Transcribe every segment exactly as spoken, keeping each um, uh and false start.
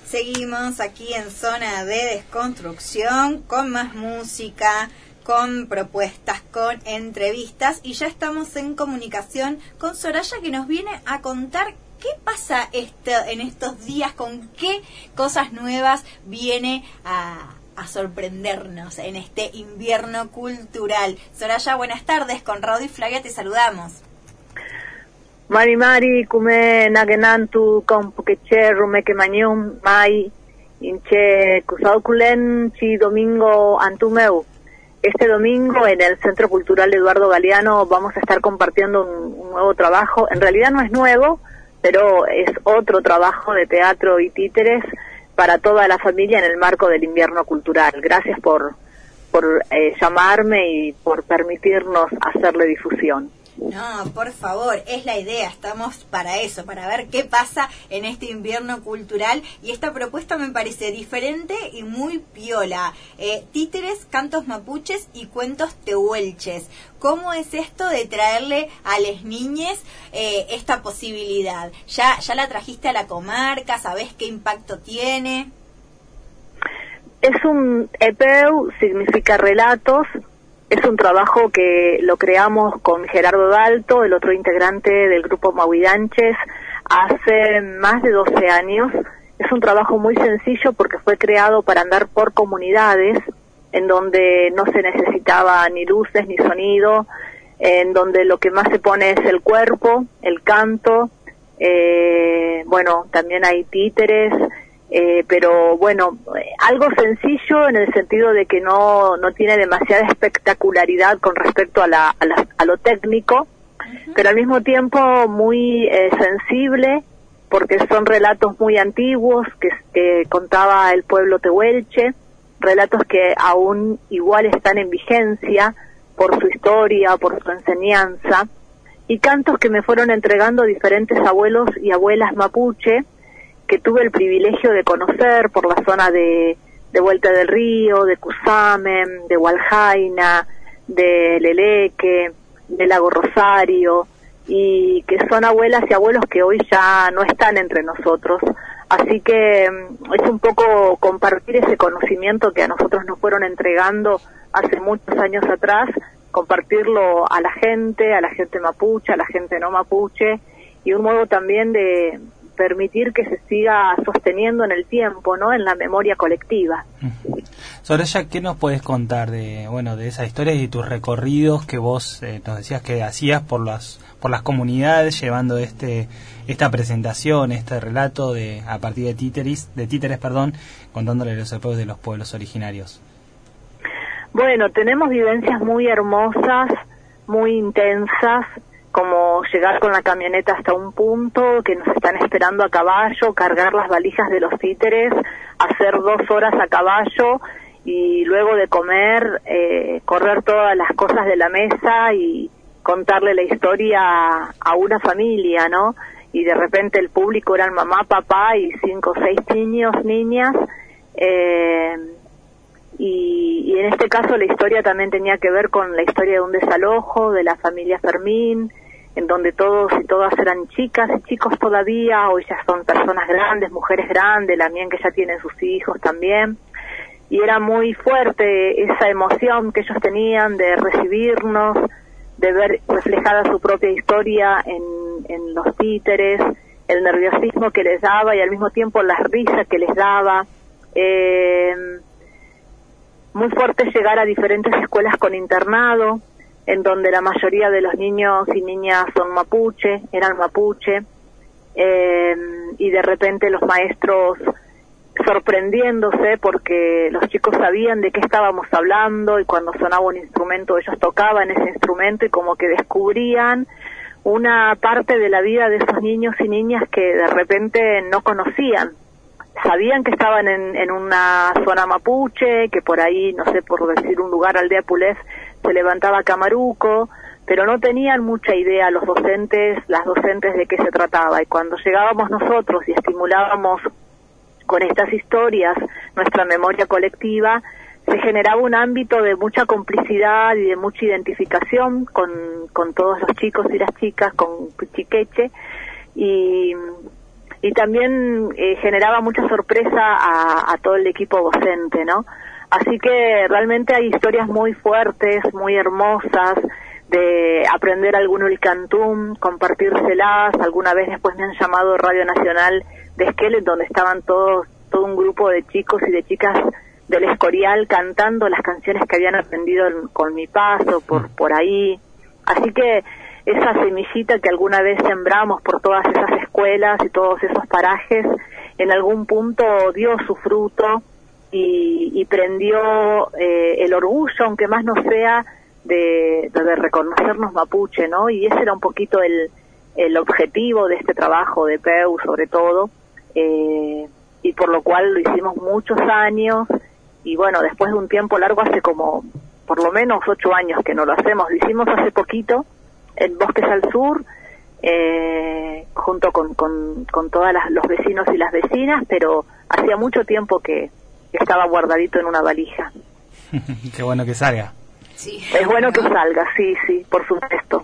Seguimos aquí en Zona de Desconstrucción con más música, con propuestas, con entrevistas, y ya estamos en comunicación con Soraya, que nos viene a contar qué pasa este, en estos días, con qué cosas nuevas viene a, a sorprendernos en este invierno cultural. Soraya, buenas tardes, con Raudy y Flavia te saludamos. Mari Mari, kume nagenantu kompukeche rumeke mañum mai inche kusaukulen chi domingo antumeu. Este domingo en el Centro Cultural Eduardo Galeano vamos a estar compartiendo un, un nuevo trabajo. En realidad no es nuevo, pero es otro trabajo de teatro y títeres para toda la familia en el marco del invierno cultural. Gracias por, por eh, llamarme y por permitirnos hacerle difusión. No, por favor, es la idea, estamos para eso, para ver qué pasa en este invierno cultural, y esta propuesta me parece diferente y muy piola. Eh, títeres, cantos mapuches y cuentos tehuelches. ¿Cómo es esto de traerle a las niñes eh, esta posibilidad? ¿Ya, ya la trajiste a la comarca? ¿Sabés qué impacto tiene? Es un E P E U, significa relatos. Es un trabajo que lo creamos con Gerardo Dalto, el otro integrante del grupo Mahuidanches, hace más de doce años. Es un trabajo muy sencillo porque fue creado para andar por comunidades, en donde no se necesitaba ni luces ni sonido, en donde lo que más se pone es el cuerpo, el canto, eh, bueno, también hay títeres, Eh, pero bueno, algo sencillo en el sentido de que no no tiene demasiada espectacularidad con respecto a la a, la, a lo técnico, uh-huh. Pero al mismo tiempo muy eh, sensible, porque son relatos muy antiguos que, que contaba el pueblo tehuelche, relatos que aún igual están en vigencia por su historia, por su enseñanza, y cantos que me fueron entregando diferentes abuelos y abuelas mapuche, que tuve el privilegio de conocer por la zona de, de Vuelta del Río, de Cusamen, de Hualjaina, de Leleque, de Lago Rosario, y que son abuelas y abuelos que hoy ya no están entre nosotros. Así que es un poco compartir ese conocimiento que a nosotros nos fueron entregando hace muchos años atrás, compartirlo a la gente, a la gente mapuche, a la gente no mapuche, y un modo también de permitir que se siga sosteniendo en el tiempo, ¿no? En la memoria colectiva. Soraya, ¿qué nos puedes contar de, bueno, de esas historias y tus recorridos que vos eh, nos decías que hacías por las por las comunidades, llevando este esta presentación, este relato de a partir de títeres, de títeres, perdón, contándole los pueblos de los pueblos originarios? Bueno, tenemos vivencias muy hermosas, muy intensas, como llegar con la camioneta hasta un punto, que nos están esperando a caballo, cargar las valijas de los títeres, hacer dos horas a caballo y luego de comer, eh, correr todas las cosas de la mesa y contarle la historia a, a una familia, ¿no? Y de repente el público eran mamá, papá y cinco o seis niños, niñas, eh, y, y en este caso la historia también tenía que ver con la historia de un desalojo de la familia Fermín, en donde todos y todas eran chicas y chicos todavía, hoy ya son personas grandes, mujeres grandes, la mía que ya tienen sus hijos también, y era muy fuerte esa emoción que ellos tenían de recibirnos, de ver reflejada su propia historia en, en los títeres, el nerviosismo que les daba y al mismo tiempo la risa que les daba. Eh, muy fuerte llegar a diferentes escuelas con internado, en donde la mayoría de los niños y niñas son mapuche, eran mapuche, eh, y de repente los maestros sorprendiéndose porque los chicos sabían de qué estábamos hablando y cuando sonaba un instrumento ellos tocaban ese instrumento y como que descubrían una parte de la vida de esos niños y niñas que de repente no conocían. Sabían que estaban en, en una zona mapuche, que por ahí, no sé, por decir un lugar, Aldea Pulés, se levantaba Camaruco, pero no tenían mucha idea los docentes, las docentes de qué se trataba. Y cuando llegábamos nosotros y estimulábamos con estas historias nuestra memoria colectiva, se generaba un ámbito de mucha complicidad y de mucha identificación con, con todos los chicos y las chicas, con Pichiqueche, y y también eh, generaba mucha sorpresa a, a todo el equipo docente, ¿no? Así que realmente hay historias muy fuertes, muy hermosas, de aprender alguno el cantún, compartírselas. Alguna vez después me han llamado Radio Nacional de Esquel, donde estaban todos, todo un grupo de chicos y de chicas del Escorial cantando las canciones que habían aprendido en, con mi paso por, por ahí. Así que esa semillita que alguna vez sembramos por todas esas escuelas y todos esos parajes, en algún punto dio su fruto y, y prendió eh, el orgullo, aunque más no sea, de, de reconocernos mapuche, ¿no? Y ese era un poquito el, el objetivo de este trabajo de P E U, sobre todo, eh, y por lo cual lo hicimos muchos años, y bueno, después de un tiempo largo, hace como por lo menos ocho años que no lo hacemos. Lo hicimos hace poquito en Bosques al Sur, eh, junto con, con, con todos los vecinos y las vecinas, pero hacía mucho tiempo que estaba guardadito en una valija. Qué bueno que salga. Sí. Es bueno que salga, sí, sí, por supuesto.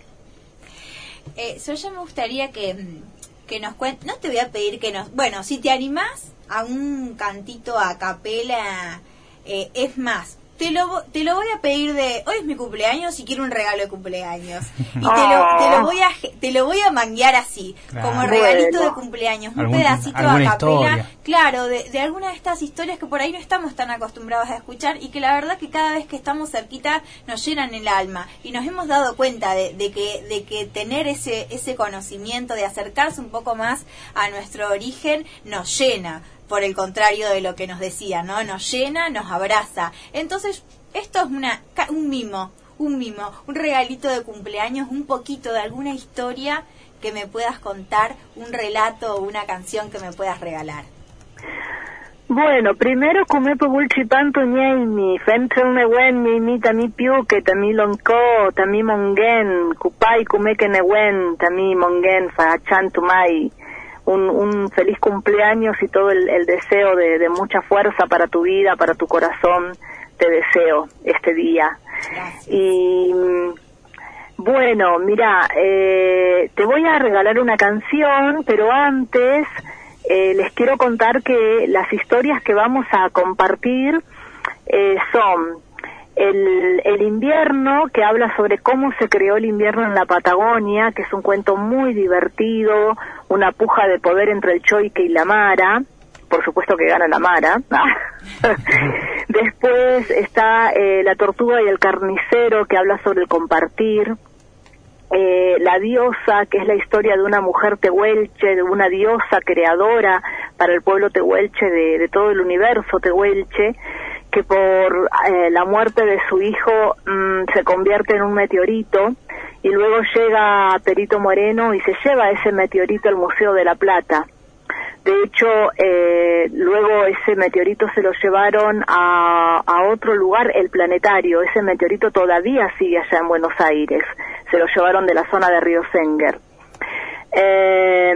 Eh, Soraya, me gustaría que, que nos cuentes, no te voy a pedir que nos, bueno, si te animás a un cantito a capela, eh, es más, te lo, te lo voy a pedir de, hoy es mi cumpleaños y quiero un regalo de cumpleaños, y te, oh. lo, te lo voy a te lo voy a manguear así, claro, como regalito bueno. de cumpleaños, un Algún, pedacito a capela, historia. Claro, de, de alguna de estas historias que por ahí no estamos tan acostumbrados a escuchar y que la verdad que cada vez que estamos cerquita nos llenan el alma, y nos hemos dado cuenta de, de que de que tener ese ese conocimiento, de acercarse un poco más a nuestro origen, nos llena, por el contrario de lo que nos decía, ¿no? Nos llena, nos abraza. Entonces, esto es una un mimo, un mimo, un regalito de cumpleaños, un poquito de alguna historia que me puedas contar, un relato o una canción que me puedas regalar. Bueno, primero come pugulchipanto ñaimi, fentrel newen, mi mi tami piuque, tami lonco, tami mongen, kupay kumeke newen, tami mongen, fachantumay. Un, un feliz cumpleaños y todo el, el deseo de, de mucha fuerza para tu vida, para tu corazón, te deseo este día. Gracias. Y bueno, mira, eh, te voy a regalar una canción, pero antes eh, les quiero contar que las historias que vamos a compartir eh, son el, el invierno, que habla sobre cómo se creó el invierno en la Patagonia, que es un cuento muy divertido, una puja de poder entre el Choique y la Mara, por supuesto que gana la Mara. Después está eh, La Tortuga y el Carnicero, que habla sobre el compartir. Eh, la Diosa, que es la historia de una mujer tehuelche, de una diosa creadora para el pueblo tehuelche, de, de todo el universo tehuelche, que por eh, la muerte de su hijo mmm, se convierte en un meteorito, y luego llega Perito Moreno y se lleva ese meteorito al Museo de la Plata. De hecho, eh, luego ese meteorito se lo llevaron a, a otro lugar, el Planetario. Ese meteorito todavía sigue allá en Buenos Aires. Se lo llevaron de la zona de Río Senguer. Eh,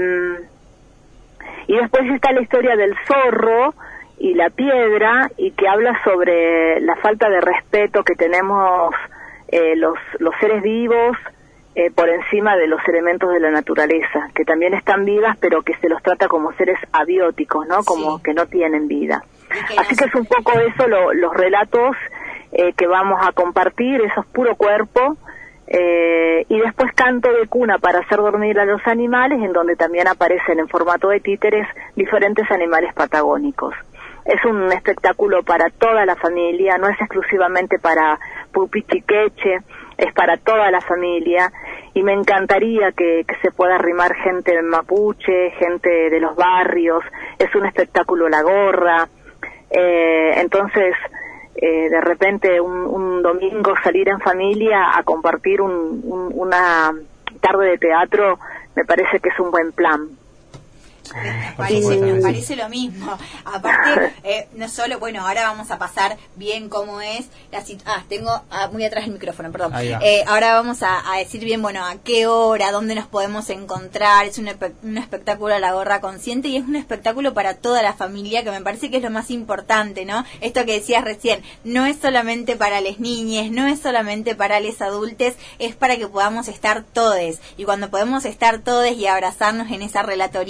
y después está la historia del zorro y la piedra, y que habla sobre la falta de respeto que tenemos eh, los, los seres vivos eh, por encima de los elementos de la naturaleza, que también están vivas, pero que se los trata como seres abióticos, ¿no? Como sí, que no tienen vida. Que Así no... que es un poco eso, lo, los relatos eh, que vamos a compartir, eso es puro cuerpo. Eh, y después Canto de Cuna para hacer dormir a los animales, en donde también aparecen en formato de títeres diferentes animales patagónicos. Es un espectáculo para toda la familia, no es exclusivamente para Pupi Chiqueche, es para toda la familia, y me encantaría que, que se pueda arrimar gente mapuche, gente de los barrios. Es un espectáculo La Gorra, eh, entonces eh, de repente un, un domingo salir en familia a compartir un, un, una tarde de teatro me parece que es un buen plan. Me parece, me parece lo mismo. Aparte, eh, no solo, bueno, ahora vamos a pasar bien cómo es la situación. Ah, tengo ah, muy atrás el micrófono, perdón. Eh, ahora vamos a, a decir bien, bueno, a qué hora, dónde nos podemos encontrar. Es un, un espectáculo a La Gorra Consciente, y es un espectáculo para toda la familia, que me parece que es lo más importante, ¿no? Esto que decías recién, no es solamente para las niñas, no es solamente para los adultos, es para que podamos estar todes. Y cuando podemos estar todes y abrazarnos en esa relatoría, me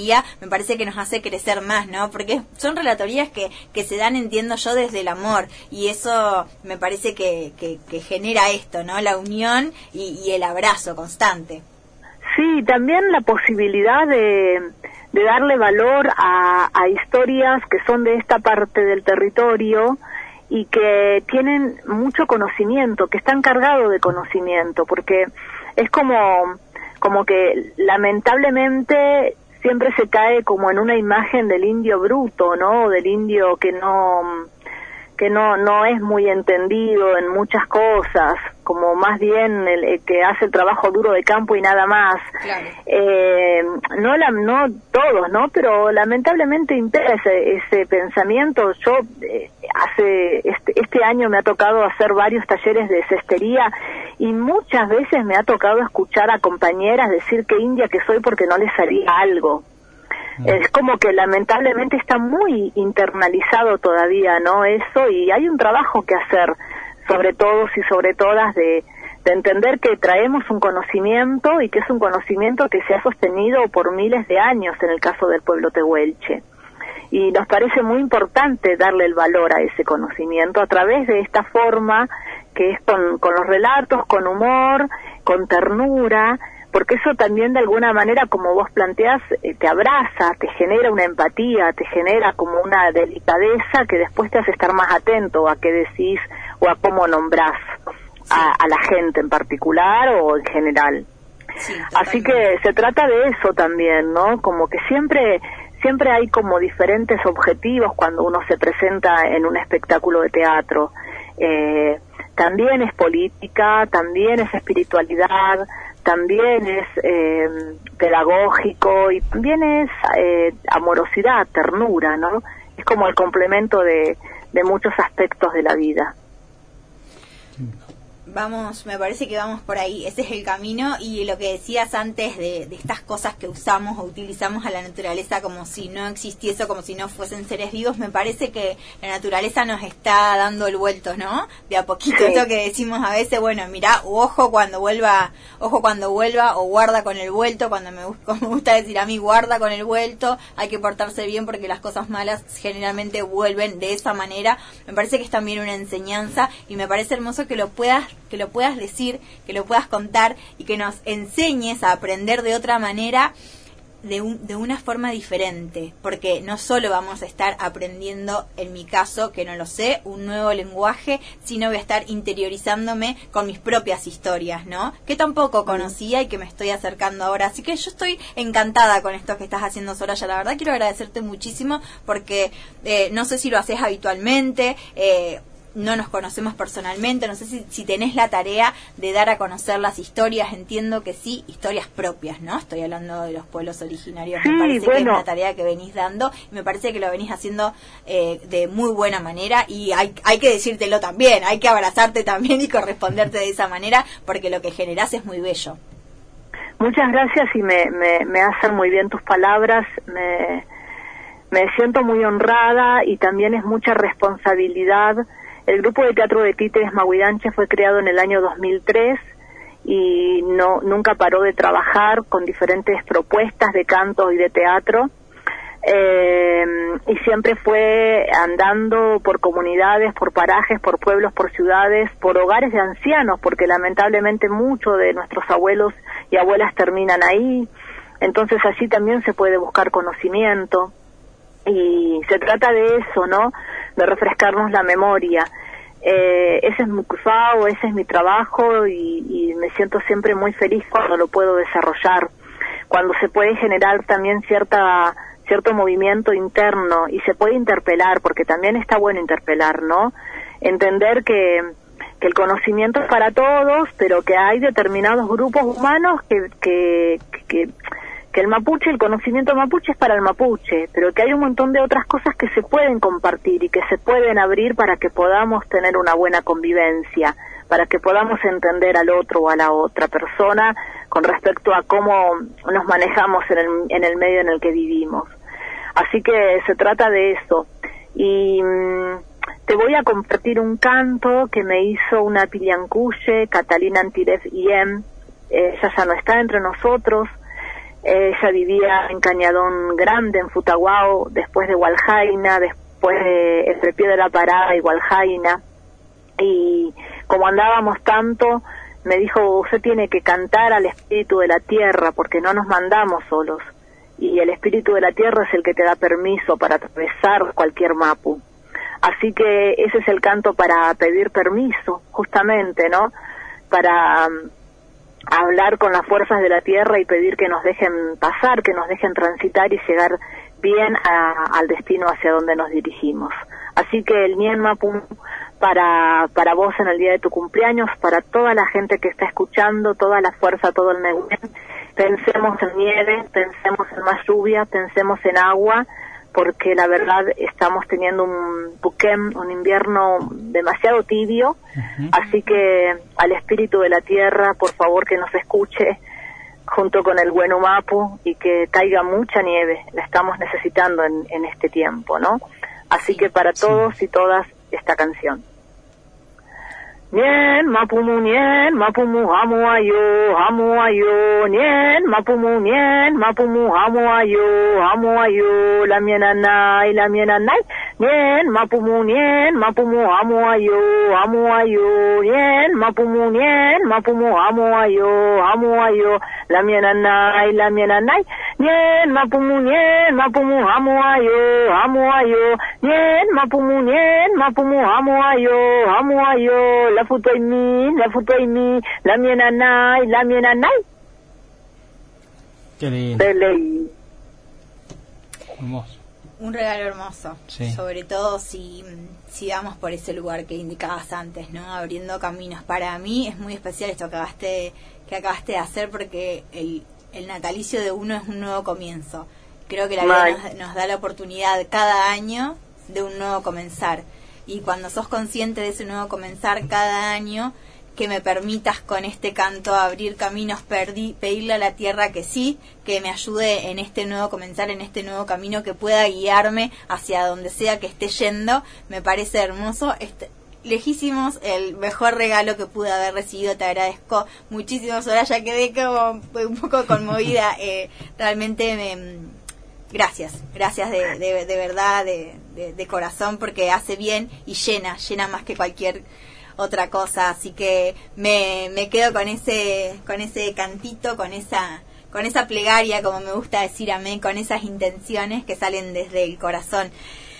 me parece que nos hace crecer más, ¿no? Porque son relatorías que, que se dan, entiendo yo, desde el amor, y eso me parece que, que, que genera esto, ¿no? La unión y, y el abrazo constante. Sí, también la posibilidad de, de darle valor a, a historias que son de esta parte del territorio y que tienen mucho conocimiento, que están cargados de conocimiento, porque es como, como que lamentablemente siempre se cae como en una imagen del indio bruto, ¿no? Del indio que no que no no es muy entendido en muchas cosas, como más bien el, el que hace el trabajo duro de campo y nada más. Claro. Eh, no la, no todos, ¿no? Pero lamentablemente impera ese, ese pensamiento. Yo eh, hace este, este año me ha tocado hacer varios talleres de cestería y muchas veces me ha tocado escuchar a compañeras decir que india que soy porque no les salía algo. Es como que lamentablemente está muy internalizado todavía, ¿no? Eso, y hay un trabajo que hacer sobre todos y sobre todas de, de entender que traemos un conocimiento y que es un conocimiento que se ha sostenido por miles de años en el caso del pueblo tehuelche. Y nos parece muy importante darle el valor a ese conocimiento a través de esta forma que es con, con los relatos, con humor, con ternura, porque eso también de alguna manera, como vos planteás, eh, te abraza, te genera una empatía, te genera como una delicadeza que después te hace estar más atento a qué decís o a cómo nombrás a, a la gente en particular o en general. Sí, así que se trata de eso también, ¿no? Como que siempre siempre hay como diferentes objetivos cuando uno se presenta en un espectáculo de teatro. Eh, también es política, también es espiritualidad, también es eh, pedagógico y también es eh, amorosidad, ternura, ¿no? Es como el complemento de, de muchos aspectos de la vida. Vamos, me parece que vamos por ahí, ese es el camino. Y lo que decías antes de, de estas cosas que usamos o utilizamos a la naturaleza como si no existiese o como si no fuesen seres vivos, me parece que la naturaleza nos está dando el vuelto, ¿no? De a poquito, sí. Esto que decimos a veces, bueno, mirá, ojo cuando vuelva, ojo cuando vuelva, o guarda con el vuelto, cuando me, como me gusta decir a mí, guarda con el vuelto, hay que portarse bien porque las cosas malas generalmente vuelven de esa manera. Me parece que es también una enseñanza y me parece hermoso que lo puedas que lo puedas decir, que lo puedas contar y que nos enseñes a aprender de otra manera, de, un, de una forma diferente, porque no solo vamos a estar aprendiendo, en mi caso, que no lo sé, un nuevo lenguaje, sino voy a estar interiorizándome con mis propias historias, ¿no? Que tampoco conocía y que me estoy acercando ahora. Así que yo estoy encantada con esto que estás haciendo, Soraya. La verdad quiero agradecerte muchísimo porque eh, no sé si lo haces habitualmente, eh, no nos conocemos personalmente, no sé si, si tenés la tarea de dar a conocer las historias, entiendo que sí, historias propias, ¿no? Estoy hablando de los pueblos originarios, sí, me parece bueno. que es una tarea que venís dando, y me parece que lo venís haciendo eh, de muy buena manera, y hay, hay que decírtelo también, hay que abrazarte también y corresponderte de esa manera, porque lo que generás es muy bello. Muchas gracias y me, me, me hacen muy bien tus palabras, me, me siento muy honrada y también es mucha responsabilidad. El grupo de teatro de títeres Mahuidanche fue creado en el año dos mil tres y no nunca paró de trabajar con diferentes propuestas de canto y de teatro. Eh, y siempre fue andando por comunidades, por parajes, por pueblos, por ciudades, por hogares de ancianos, porque lamentablemente muchos de nuestros abuelos y abuelas terminan ahí. Entonces allí también se puede buscar conocimiento. Y se trata de eso, ¿no? De refrescarnos la memoria. Eh, ese es mi cruzado, ese es mi trabajo y, y me siento siempre muy feliz cuando lo puedo desarrollar, cuando se puede generar también cierta cierto movimiento interno y se puede interpelar, porque también está bueno interpelar, ¿no? Entender que, que el conocimiento es para todos, pero que hay determinados grupos humanos que... que, que que el mapuche, el conocimiento mapuche es para el mapuche, pero que hay un montón de otras cosas que se pueden compartir y que se pueden abrir para que podamos tener una buena convivencia, para que podamos entender al otro o a la otra persona con respecto a cómo nos manejamos en el, en el medio en el que vivimos. Así que se trata de eso. Y mmm, te voy a compartir un canto que me hizo una Piliancuye, Catalina Antírez Iem, ella ya no está entre nosotros. Ella vivía en Cañadón Grande, en Futaguao, después de Hualjaina, después de entre Piedra de la Parada y Hualjaina. Y como andábamos tanto, me dijo, usted tiene que cantar al espíritu de la tierra, porque no nos mandamos solos. Y el espíritu de la tierra es el que te da permiso para atravesar cualquier mapu. Así que ese es el canto para pedir permiso, justamente, ¿no? Para um, hablar con las fuerzas de la tierra y pedir que nos dejen pasar, que nos dejen transitar y llegar bien a, al destino hacia donde nos dirigimos. Así que el Nien Mapu para para vos en el día de tu cumpleaños, para toda la gente que está escuchando, toda la fuerza, todo el Nehuen, pensemos en nieve, pensemos en más lluvia, pensemos en agua, porque la verdad estamos teniendo un Puquem, un invierno demasiado tibio, uh-huh. Así que al espíritu de la tierra, por favor que nos escuche junto con el Huenu Mapu y que caiga mucha nieve, la estamos necesitando en, en este tiempo, ¿no? Así que para todos y todas esta canción. Nien mapumu nien mapumu hamu ayo hamu ayo nien mapumu nien mapumu hamu ayo hamu ayo la miena nai la miena nai nien mapumu nien mapumu hamu ayo hamu ayo nien mapumu nien mapumu hamu ayo hamu ayo la miena nai la miena nai nien mapumu nien mapumu hamu ayo hamu ayo nien mapumu nien mapumu hamu ayo hamu ayo la futoi mi, la futoi mi, la miena nai, la miena nai. Qué lindo. Hermoso. Un regalo hermoso, sí. Sobre todo si, si vamos por ese lugar que indicabas antes, ¿no? Abriendo caminos. Para mí es muy especial esto que acabaste, que acabaste de hacer, porque el, el natalicio de uno es un nuevo comienzo. Creo que la vida nos, nos da la oportunidad cada año de un nuevo comenzar. Y cuando sos consciente de ese nuevo comenzar cada año, que me permitas con este canto abrir caminos, perdí, pedirle a la tierra que sí, que me ayude en este nuevo comenzar, en este nuevo camino, que pueda guiarme hacia donde sea que esté yendo, me parece hermoso. Este, lejísimos, el mejor regalo que pude haber recibido. Te agradezco muchísimo, Soraya, quedé como un poco conmovida. eh, realmente me... Gracias, gracias de, de, de verdad, de, de, de corazón, porque hace bien y llena, llena más que cualquier otra cosa. Así que me, me quedo con ese, con ese cantito, con esa, con esa plegaria, como me gusta decir amén, con esas intenciones que salen desde el corazón.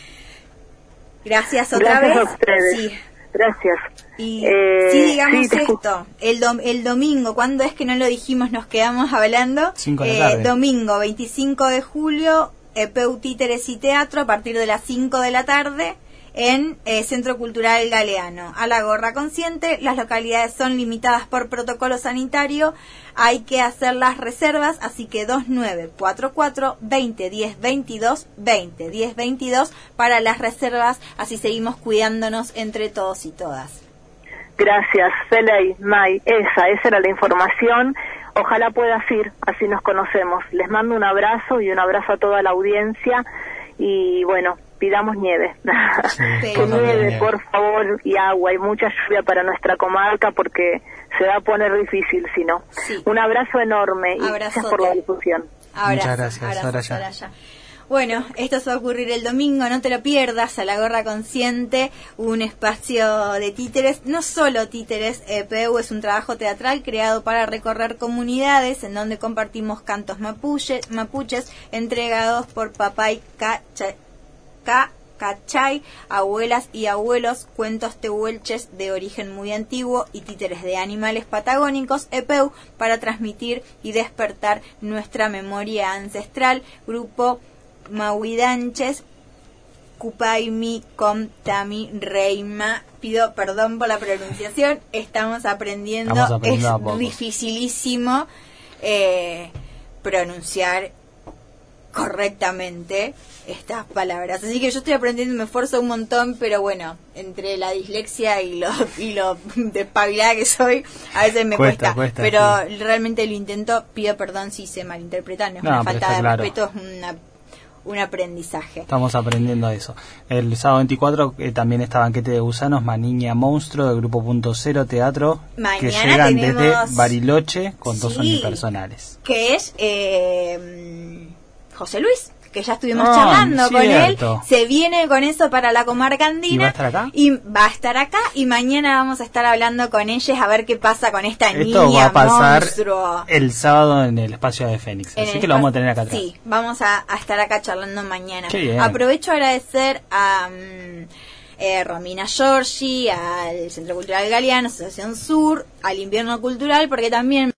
Gracias otra gracias vez. A ustedes. Sí. Gracias. Y eh, sí, digamos sí, esto, el, dom- el domingo, ¿cuándo es que no lo dijimos? Nos quedamos hablando. cinco de la tarde. Eh, domingo veinticinco de julio, E P U Títeres y Teatro, a partir de las cinco de la tarde, en eh, Centro Cultural Galeano. A la gorra consciente, las localidades son limitadas por protocolo sanitario, hay que hacer las reservas, así que dos nueve cuatro cuatro, veinte diez veintidós, veinte diez veintidós para las reservas, así seguimos cuidándonos entre todos y todas. Gracias, Feley, May, esa, esa era la información. Ojalá puedas ir, así nos conocemos. Les mando un abrazo y un abrazo a toda la audiencia y bueno, pidamos nieve. Sí, que nieve, por favor, y agua, y mucha lluvia para nuestra comarca porque se va a poner difícil si no. Sí. Un abrazo enorme y Abrazote. gracias por la difusión. Abrazo, muchas gracias, abrazo, Soraya. Soraya. Bueno, esto se va a ocurrir el domingo, no te lo pierdas, a la gorra consciente, un espacio de títeres, no solo títeres, E P U es un trabajo teatral creado para recorrer comunidades en donde compartimos cantos mapuche, mapuches entregados por Papay Cacha, Ca, Cachay, abuelas y abuelos, cuentos tehuelches de origen muy antiguo y títeres de animales patagónicos, E P U, para transmitir y despertar nuestra memoria ancestral. Grupo Mahuidanches, Cupaimi, Comtami, Reima. Pido perdón por la pronunciación, estamos aprendiendo, Estamos aprendiendo es a poco. dificilísimo eh, pronunciar correctamente estas palabras, así que yo estoy aprendiendo, me esfuerzo un montón, pero bueno, entre la dislexia y lo y lo despabilada que soy, a veces me cuesta, cuesta, cuesta pero sí. Realmente lo intento. Pido perdón si se malinterpreta, no es No, una pero falta está de claro. respeto, es una un aprendizaje. Estamos aprendiendo eso. El sábado veinticuatro eh, también está Banquete de Gusanos, Maniña Monstruo, del Grupo Punto Cero Teatro, Mañana que llegan tenemos... desde Bariloche con sí, dos unipersonales. Que es eh, José Luis, que ya estuvimos Ah, charlando con él, cierto. se viene con eso para la comarca andina. ¿Y va a estar acá? Y va a estar acá, y mañana vamos a estar hablando con ellas a ver qué pasa con esta Esto niña va a pasar monstruo. el sábado en el espacio de Fénix, En así el que lo vamos a espa- tener acá atrás. Sí, vamos a, a estar acá charlando mañana. Qué bien. Aprovecho a agradecer a mm, eh, Romina Giorgi, al Centro Cultural Galeano, Asociación Sur, al Invierno Cultural, porque también